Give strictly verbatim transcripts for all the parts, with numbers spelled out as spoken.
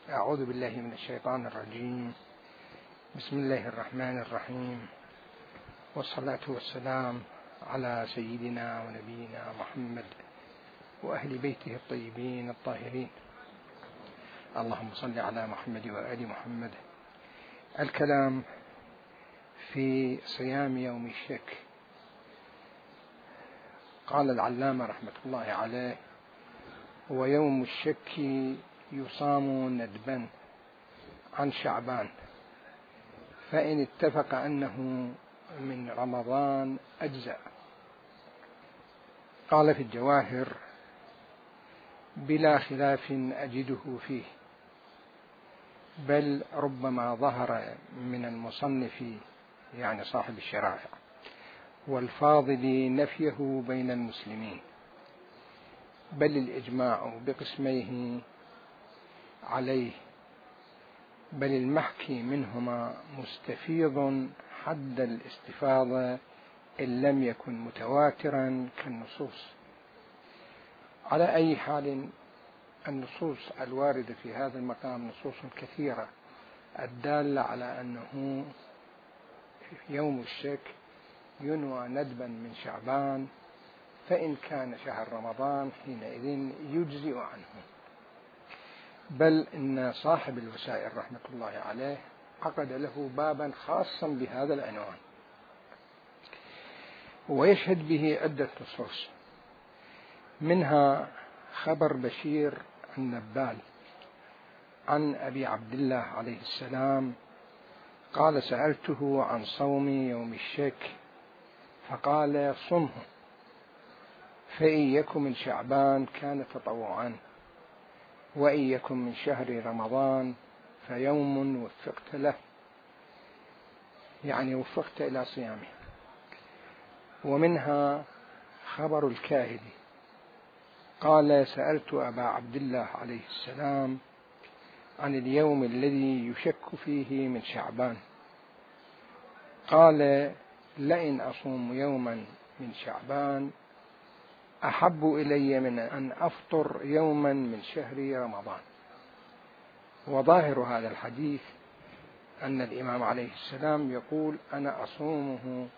أعوذ بالله من الشيطان الرجيم. بسم الله الرحمن الرحيم، والصلاة والسلام على سيدنا ونبينا محمد وأهل بيته الطيبين الطاهرين. اللهم صل على محمد وآل محمد. الكلام في صيام يوم الشك. قال العلامة رحمة الله عليه: ويوم الشك يصام ندبا عن شعبان، فإن اتفق أنه من رمضان أجزأ. قال في الجواهر: بلا خلاف أجده فيه، بل ربما ظهر من المصنف يعني صاحب الشرائع والفاضل نفيه بين المسلمين، بل الإجماع بقسميه عليه، بل المحكي منهما مستفيض حد الاستفاضة إن لم يكن متواترا كالنصوص. على أي حال، النصوص الواردة في هذا المقام نصوص كثيرة الدالة على أنه يوم الشك ينوى ندبا من شعبان، فإن كان شهر رمضان حينئذ يجزئ عنه. بل إن صاحب الوسائل رحمة الله عليه عقد له بابا خاصا بهذا العنوان، ويشهد به عدة نصوص، منها خبر بشير النبال عن أبي عبد الله عليه السلام قال: سألته عن صوم يوم الشك فقال: صمه، فإن يكن من شعبان كان تطوعا، وإن يكن من شهر رمضان فيوم وفقت له، يعني وفقت إلى صيامه. ومنها خبر الكاهدي قال: سألت أبا عبد الله عليه السلام عن اليوم الذي يشك فيه من شعبان، قال: لئن أصوم يوما من شعبان أحب إلي من أن أفطر يوما من شهر رمضان. وظاهر هذا الحديث أن الإمام عليه السلام يقول: أنا أصومه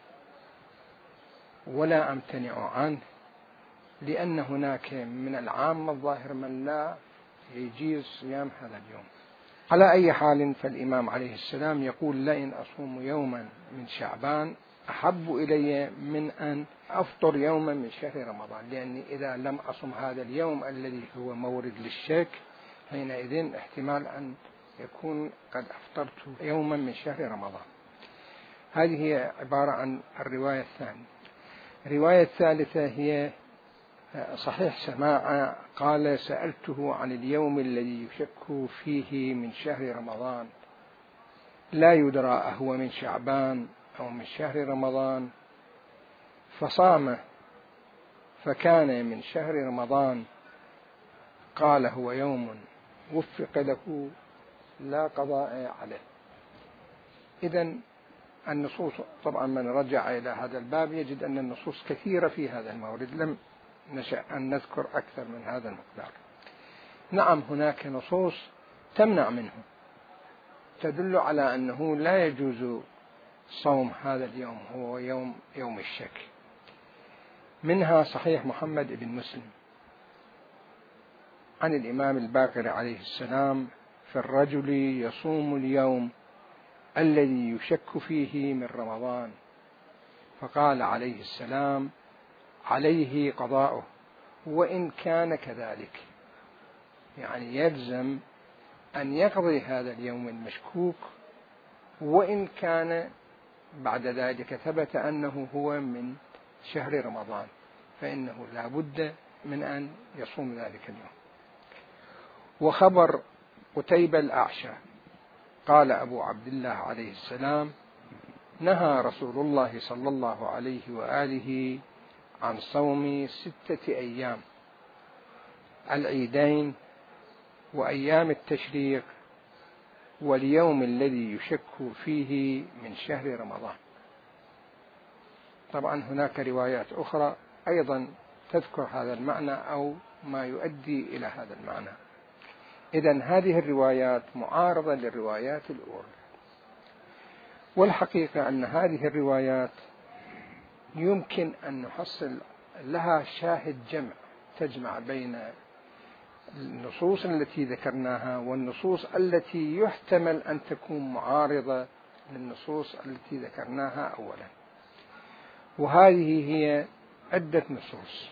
ولا أمتنع عنه، لأن هناك من العام الظاهر من لا يجيز صيام هذا اليوم. على أي حال، فالإمام عليه السلام يقول: لئن أصوم يوما من شعبان أحب إلي من أن أفطر يوما من شهر رمضان، لأني إذا لم أصم هذا اليوم الذي هو مورد للشك حينئذ احتمال أن يكون قد أفطرت يوما من شهر رمضان. هذه هي عبارة عن الرواية الثانية. الرواية الثالثة هي صحيح سماع قال: سألته عن اليوم الذي يشك فيه من شهر رمضان، لا يدرى أهو من شعبان أو من شهر رمضان، فصام فكان من شهر رمضان، قال: هو يوم وفق له لا قضاء عليه. إذن النصوص، طبعا من رجع إلى هذا الباب يجد أن النصوص كثيرة في هذا المورد، لم نشأ أن نذكر أكثر من هذا المقدار. نعم، هناك نصوص تمنع منه، تدل على أنه لا يجوز صوم هذا اليوم، هو يوم يوم الشك. منها صحيح محمد بن مسلم عن الإمام الباقر عليه السلام في الرجل يصوم اليوم الذي يشك فيه من رمضان، فقال عليه السلام: عليه قضاؤه وإن كان كذلك، يعني يلزم أن يقضي هذا اليوم المشكوك وإن كان بعد ذلك ثبت أنه هو من شهر رمضان، فإنه لا بد من أن يصوم ذلك اليوم. وخبر قتيبة الأعشى قال أبو عبد الله عليه السلام: نهى رسول الله صلى الله عليه وآله عن صوم ستة أيام، العيدين وأيام التشريق واليوم الذي يشك فيه من شهر رمضان. طبعا هناك روايات أخرى أيضا تذكر هذا المعنى أو ما يؤدي إلى هذا المعنى. إذن هذه الروايات معارضة للروايات الأولى. والحقيقة أن هذه الروايات يمكن أن نحصل لها شاهد جمع تجمع بين النصوص التي ذكرناها والنصوص التي يحتمل أن تكون معارضة للنصوص التي ذكرناها أولا. وهذه هي عدة نصوص،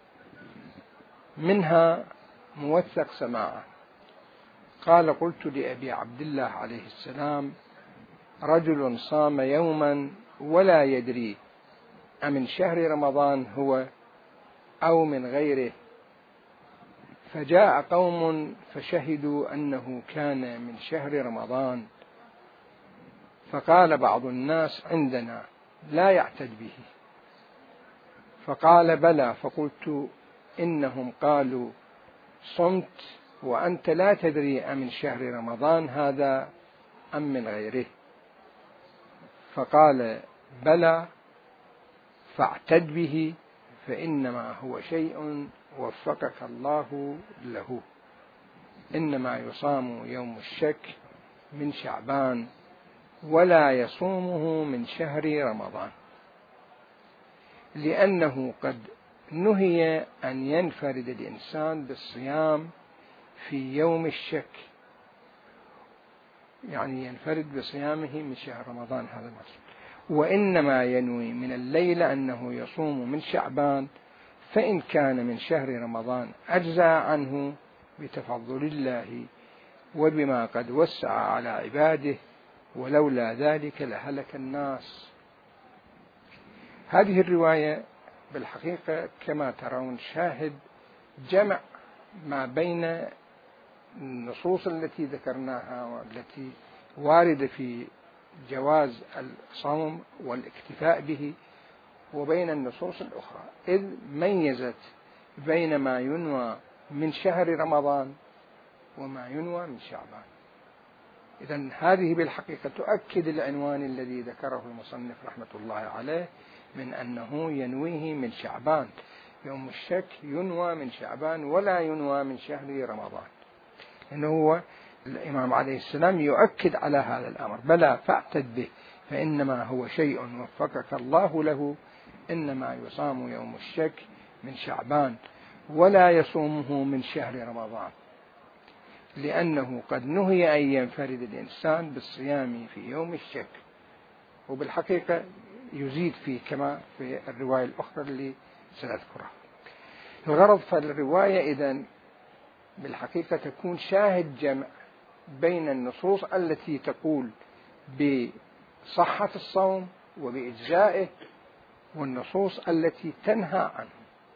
منها موثق سماعه قال: قلت لأبي عبد الله عليه السلام: رجل صام يوما ولا يدري أمن شهر رمضان هو أو من غيره، فجاء قوم فشهدوا أنه كان من شهر رمضان، فقال بعض الناس عندنا لا يعتد به، فقال: بلى. فقلت: إنهم قالوا صمت وأنت لا تدري أمن شهر رمضان هذا أم من غيره. فقال: بلى، فاعتد به، فإنما هو شيء وفقك الله له، إنما يصام يوم الشك من شعبان ولا يصومه من شهر رمضان، لأنه قد نهي أن ينفرد الإنسان بالصيام في يوم الشك، يعني ينفرد بصيامه من شهر رمضان، هذا المقصود، وإنما ينوي من الليلة أنه يصوم من شعبان، فإن كان من شهر رمضان أجزى عنه بتفضل الله وبما قد وسع على عباده، ولولا ذلك لهلك الناس. هذه الرواية بالحقيقة كما ترون شاهد جمع ما بين النصوص التي ذكرناها والتي واردة في جواز الصوم والاكتفاء به، وبين النصوص الأخرى، إذ ميزت بين ما ينوى من شهر رمضان وما ينوى من شعبان. إذن هذه بالحقيقة تؤكد العنوان الذي ذكره المصنف رحمة الله عليه من أنه ينويه من شعبان، يوم الشك ينوى من شعبان ولا ينوى من شهر رمضان، إنه هو الإمام عليه السلام يؤكد على هذا الأمر: بلى، فاعتد به، فإنما هو شيء وفقك الله له، إنما يصام يوم الشك من شعبان ولا يصومه من شهر رمضان، لأنه قد نهي أن ينفرد الإنسان بالصيام في يوم الشك. وبالحقيقة يزيد فيه كما في الرواية الأخرى اللي سنذكرها. الغرض فالرواية إذن بالحقيقة تكون شاهد جمع بين النصوص التي تقول بصحة الصوم وبإجزائه والنصوص التي تنهى عنه.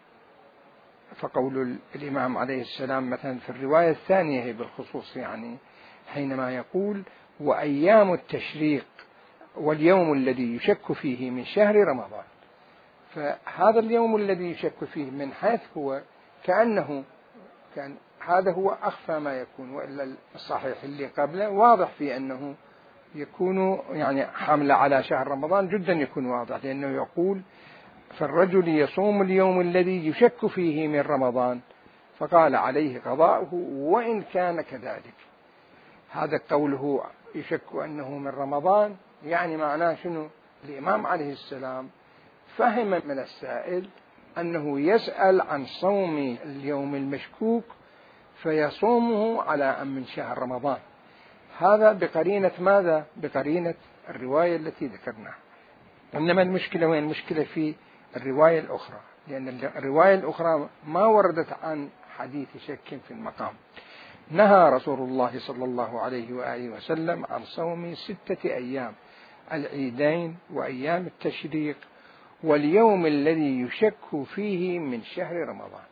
فقول الإمام عليه السلام مثلا في الرواية الثانية هي بالخصوص، يعني حينما يقول: وأيام التشريق واليوم الذي يشك فيه من شهر رمضان، فهذا اليوم الذي يشك فيه من حيث هو كأنه كان هذا هو أخفى ما يكون، وإلا الصحيح اللي قبله واضح في أنه يكون يعني حمل على شهر رمضان جدا يكون واضح، لأنه يقول: فالرجل يصوم اليوم الذي يشك فيه من رمضان، فقال عليه قضاؤه وإن كان كذلك. هذا قوله يشك أنه من رمضان يعني معناه شنو؟ الإمام عليه السلام فهم من السائل أنه يسأل عن صوم اليوم المشكوك فيصومه على أم من شهر رمضان. هذا بقرينة ماذا؟ بقرينة الرواية التي ذكرناها. إنما المشكلة وين؟ المشكلة في الرواية الأخرى، لأن الرواية الأخرى ما وردت عن حديث شك في المقام. نهى رسول الله صلى الله عليه وآله وسلم عن صوم ستة أيام: العيدين وأيام التشريق واليوم الذي يشك فيه من شهر رمضان.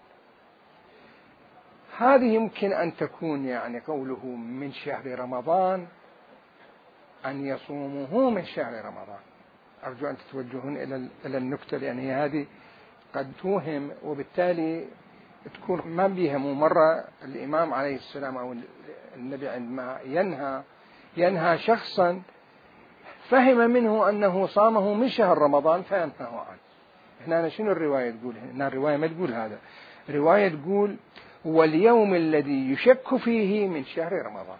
هذه يمكن أن تكون يعني قوله من شهر رمضان أن يصومه من شهر رمضان. أرجو أن تتوجهون إلى النكتة، لأن هي هذه قد توهم، وبالتالي تكون ما بيها مرة الإمام عليه السلام أو النبي عندما ينهى ينهى شخصا فهم منه أنه صامه من شهر رمضان فينهى عنه. هنا شنو الرواية تقول؟ هنا الرواية ما تقول هذا، الرواية تقول: واليوم الذي يشك فيه من شهر رمضان.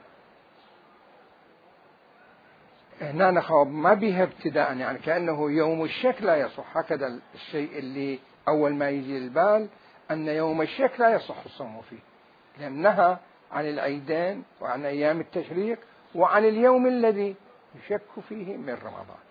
هنا نخاف ما بها ابتداء، يعني كأنه يوم الشك لا يصح، هكذا الشيء اللي أول ما يجي البال أن يوم الشك لا يصح الصوم فيه، لأنها عن العيدين وعن أيام التشريق وعن اليوم الذي يشك فيه من رمضان.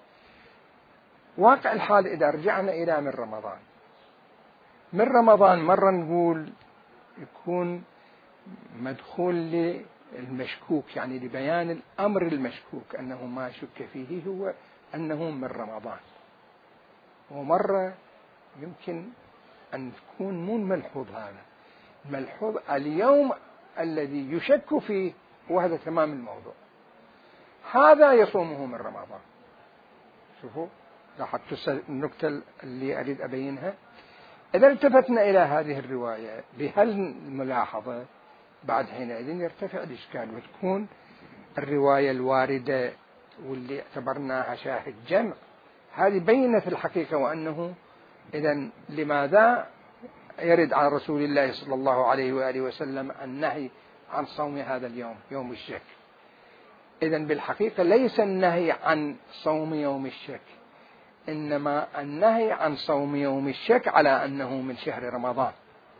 واقع الحال إذا رجعنا إلى من رمضان، من رمضان مرة نقول يكون مدخول للمشكوك، يعني لبيان الأمر المشكوك أنه ما شك فيه هو أنه من رمضان، ومرة يمكن أن تكون مو ملحوظ هذا، ملحوظ اليوم الذي يشك فيه، وهذا تمام الموضوع، هذا يصومه من رمضان. شوفوا لاحظت النكتة اللي أريد أبينها. إذا التفتنا إلى هذه الرواية بهالملاحظة بعد حينئذ يرتفع الإشكال، وتكون الرواية الواردة واللي اعتبرناها شاهد جمع هذه بينت الحقيقة، وأنه إذن لماذا يرد عن رسول الله صلى الله عليه وآله وسلم النهي عن صوم هذا اليوم يوم الشك. إذن بالحقيقة ليس النهي عن صوم يوم الشك، إنما النهي عن صوم يوم الشك على أنه من شهر رمضان.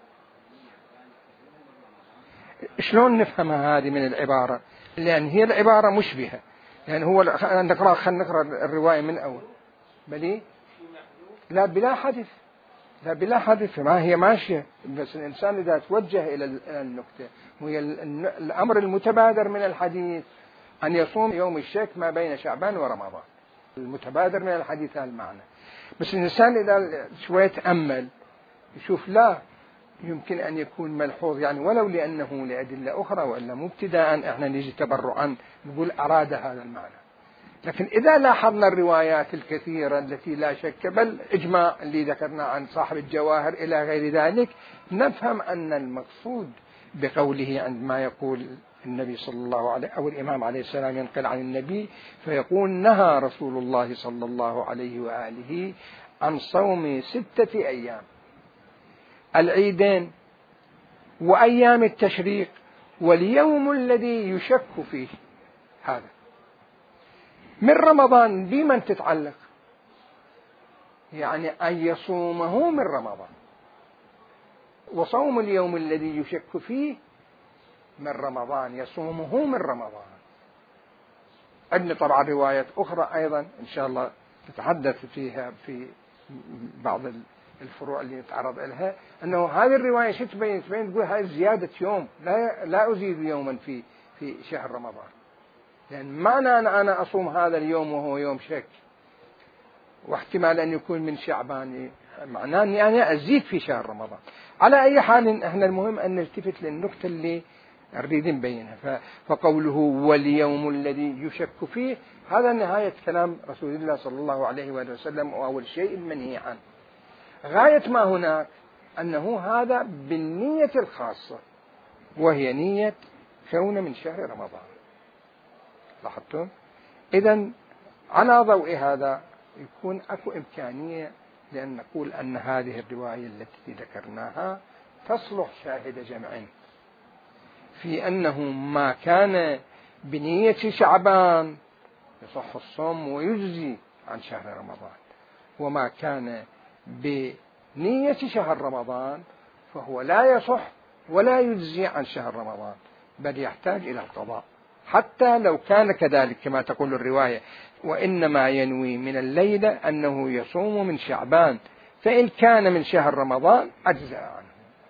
شلون نفهمها هذه من العبارة؟ لأن هي العبارة مشبهة، يعني هو نقرأ خلينا نقرأ الرواية من أول بلي لا بلا حدث، لا بلا حدث، ما هي ماشية، بس الإنسان إذا توجه إلى النكتة وهي الأمر المتبادر من الحديث أن يصوم يوم الشك ما بين شعبان ورمضان، المتبادر من الحديث هذا المعنى. بس الإنسان إذا شوية تأمل يشوف لا يمكن أن يكون ملحوظ، يعني ولو لأنه لأدلة أخرى، وإلا مبتداء إحنا نجي تبرعا نقول أراد هذا المعنى. لكن إذا لاحظنا الروايات الكثيرة التي لا شك بل إجماع اللي ذكرنا عن صاحب الجواهر إلى غير ذلك، نفهم أن المقصود بقوله عندما يقول النبي صلى الله عليه أو الإمام عليه السلام ينقل عن النبي فيقول نهى رسول الله صلى الله عليه وآله عن صوم ستة أيام، العيدين وأيام التشريق واليوم الذي يشك فيه، هذا من رمضان بمن تتعلق؟ يعني أن يصومه من رمضان، وصوم اليوم الذي يشك فيه من رمضان يصومه من رمضان. عندنا طبعا روايات أخرى أيضا إن شاء الله نتحدث فيها في بعض الفروع اللي نتعرض لها، أنه هذه الرواية شو تبين؟ تبين تقول هذه زيادة يوم، لا لا أزيد يوما في في شهر رمضان، لأن يعني معنى أن أنا أصوم هذا اليوم وهو يوم شك واحتمال أن يكون من شعبان، معناه أني أنا أزيد في شهر رمضان. على أي حال إحنا المهم أن نلتفت للنقطة اللي نريد نبينها. فقوله واليوم الذي يشك فيه هذا نهاية كلام رسول الله صلى الله عليه وآله وسلم، وأول شيء المنهي عنه. غاية ما هناك أنه هذا بالنية الخاصة، وهي نية كون من شهر رمضان. لاحظتم؟ إذن على ضوء هذا يكون أكو إمكانية لأن نقول أن هذه الرواية التي ذكرناها تصلح شاهد جمع في أنه ما كان بنية شعبان يصح الصوم ويجزي عن شهر رمضان، وما كان بنية شهر رمضان فهو لا يصح ولا يجزي عن شهر رمضان، بل يحتاج إلى القضاء حتى لو كان كذلك كما تقول الرواية وإنما ينوي من الليلة أنه يصوم من شعبان، فإن كان من شهر رمضان أجزاء عنه.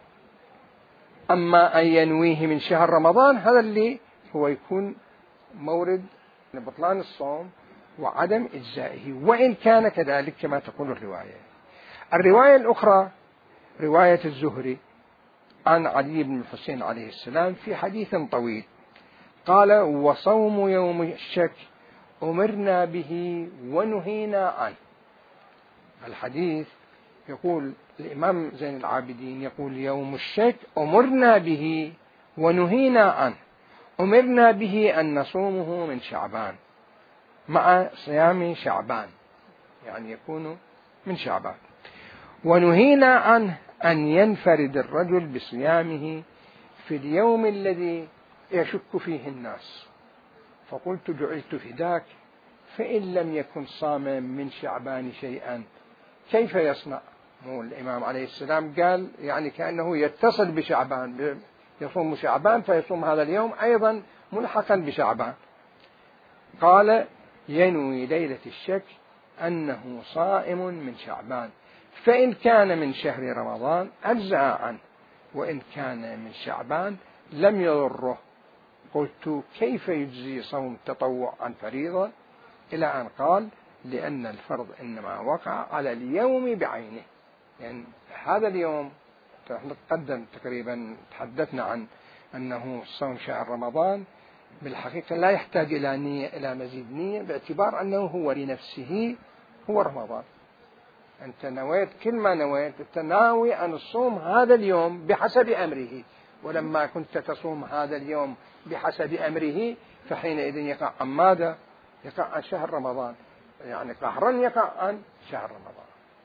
أما أن ينويه من شهر رمضان هذا اللي هو يكون مورد لبطلان الصوم وعدم إجزائه، وإن كان كذلك كما تقول الرواية. الرواية الأخرى رواية الزهري عن علي بن الحسين عليه السلام في حديث طويل قال وصوم يوم الشك أمرنا به ونهينا عنه. الحديث يقول الإمام زين العابدين يقول يوم الشك أمرنا به ونهينا عنه، أمرنا به أن نصومه من شعبان مع صيام شعبان، يعني يكون من شعبان، ونهينا عنه أن ينفرد الرجل بصيامه في اليوم الذي يشك فيه الناس، فقلت جعلت فداك، فإن لم يكن صاما من شعبان شيئا كيف يصنع؟ مو الإمام عليه السلام قال يعني كأنه يتصل بشعبان، يصوم شعبان فيصوم هذا اليوم أيضا ملحقا بشعبان. قال ينوي ليلة الشك أنه صائم من شعبان، فإن كان من شهر رمضان أجزأ عنه، وإن كان من شعبان لم يضره. قلت كيف يجزي صوم تطوع عن فريضة؟ إلى أن قال لأن الفرض إنما وقع على اليوم بعينه. يعني هذا اليوم تقدم تقريبا تحدثنا عن أنه صوم شهر رمضان بالحقيقة لا يحتاج إلى نية إلى مزيد نية، باعتبار أنه هو لنفسه هو رمضان. أنت نويت كل ما نويت، أنت ناوي أن تصوم هذا اليوم بحسب أمره، ولما كنت تصوم هذا اليوم بحسب أمره فحينئذ يقع عن ماذا؟ يقع عن شهر رمضان، يعني قهرا يقع عن شهر رمضان.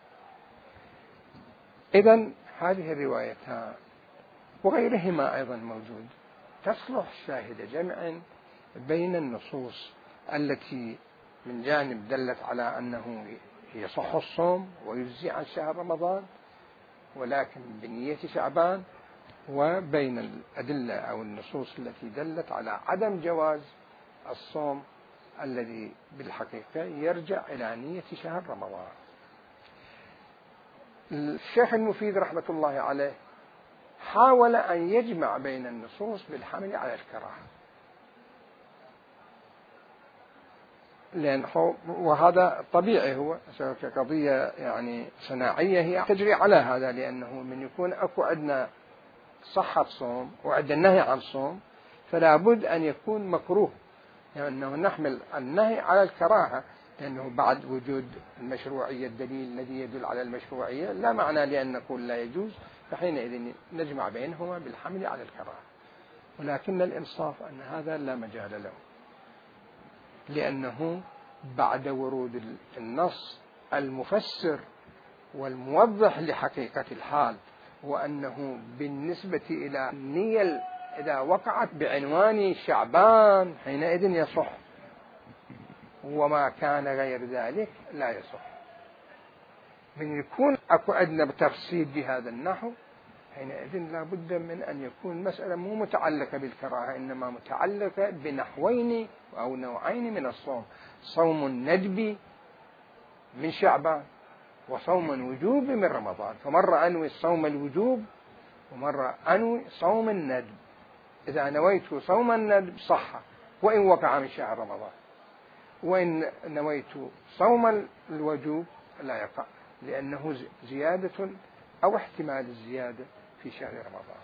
إذن هذه الروايتان وغيرهما أيضا موجود تصلح شاهد جمع بين النصوص التي من جانب دلت على أنه يصح الصوم ويجزي عن شهر رمضان ولكن بنية شعبان، وبين الأدلة أو النصوص التي دلت على عدم جواز الصوم الذي بالحقيقة يرجع إلى نية شهر رمضان. الشيخ المفيد رحمة الله عليه حاول أن يجمع بين النصوص بالحمل على الكراهة، لأن وهذا طبيعي، هو كقضية يعني صناعية هي تجري على هذا، لأنه من يكون أكو عندنا صحة صوم وعندنا نهي عن صوم فلا بد أن يكون مكروه، لأنه يعني نحمل النهي على الكراهة، لأنه بعد وجود المشروعية الدليل الذي يدل على المشروعية لا معنى لأن نقول لا يجوز، فحينئذ نجمع بينهما بالحمل على الكراهة. ولكن الإنصاف أن هذا لا مجال له، لأنه بعد ورود النص المفسر والموضح لحقيقة الحال، وأنه بالنسبة إلى النية إذا وقعت بعنوان شعبان حينئذ يصح، وما كان غير ذلك لا يصح. من يكون أكو عندنا بتفصيل بهذا النحو حينئذ لا بد من أن يكون مسألة مو متعلقة بالكراهة، إنما متعلقة بنحوين أو نوعين من الصوم: صوم الندب من شعبان وصوم الوجوب من رمضان. فمرة أنوي صوم الوجوب ومرة أنوي صوم الندب. إذا نويت صوم الندب صح وإن وقع من شهر رمضان، وإن نويت صوم الوجوب لا يقع، لأنه زيادة أو احتمال الزيادة في شهر رمضان.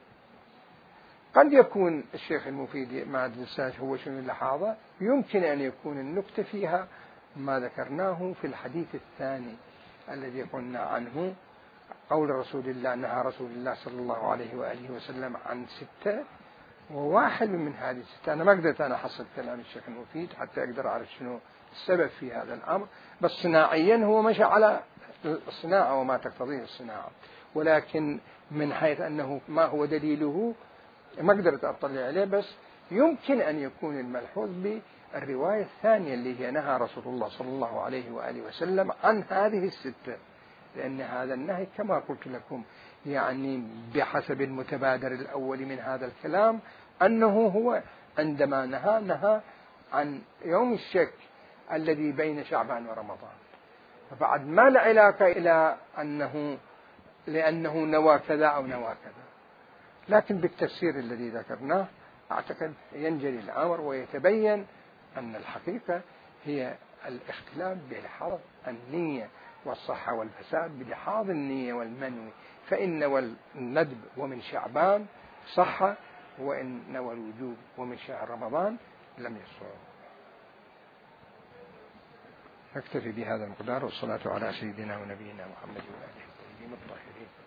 قد يكون الشيخ المفيد مع الدرسات هو شنو اللحاظة، يمكن أن يكون النكتة فيها ما ذكرناه في الحديث الثاني الذي قلنا عنه، قول رسول الله نهى رسول الله صلى الله عليه وآله وسلم عن ستة، وواحد من هذه الستة أنا ما قدرت أنا أحصل كلام الشيخ المفيد حتى أقدر أعرف شنو السبب في هذا الأمر، بس صناعيا هو مشى على الصناعة وما تقتضيه الصناعة، ولكن من حيث أنه ما هو دليله ما قدرت أطلع عليه، بس يمكن أن يكون الملحوظ بالرواية الثانية اللي هي نهى رسول الله صلى الله عليه وآله وسلم عن هذه الستة، لأن هذا النهي كما قلت لكم يعني بحسب المتبادر الأول من هذا الكلام أنه هو عندما نهى نهى عن يوم الشك الذي بين شعبان ورمضان، فبعد ما لا علاقة إلى أنه لأنه نوى كذا أو نوى كذا. لكن بالتفسير الذي ذكرناه أعتقد ينجلي الأمر ويتبين أن الحقيقة هي الاختلاف بلحاظ النية والصحة والفساد بلحاظ النية والمنوي، فإن نوى الندب ومن شعبان صح، وإن نوى الوجوب ومن شهر رمضان لم يصوم. نكتفي بهذا المقدار، والصلاة على سيدنا ونبينا محمد وآله الطيبين الطاهرين.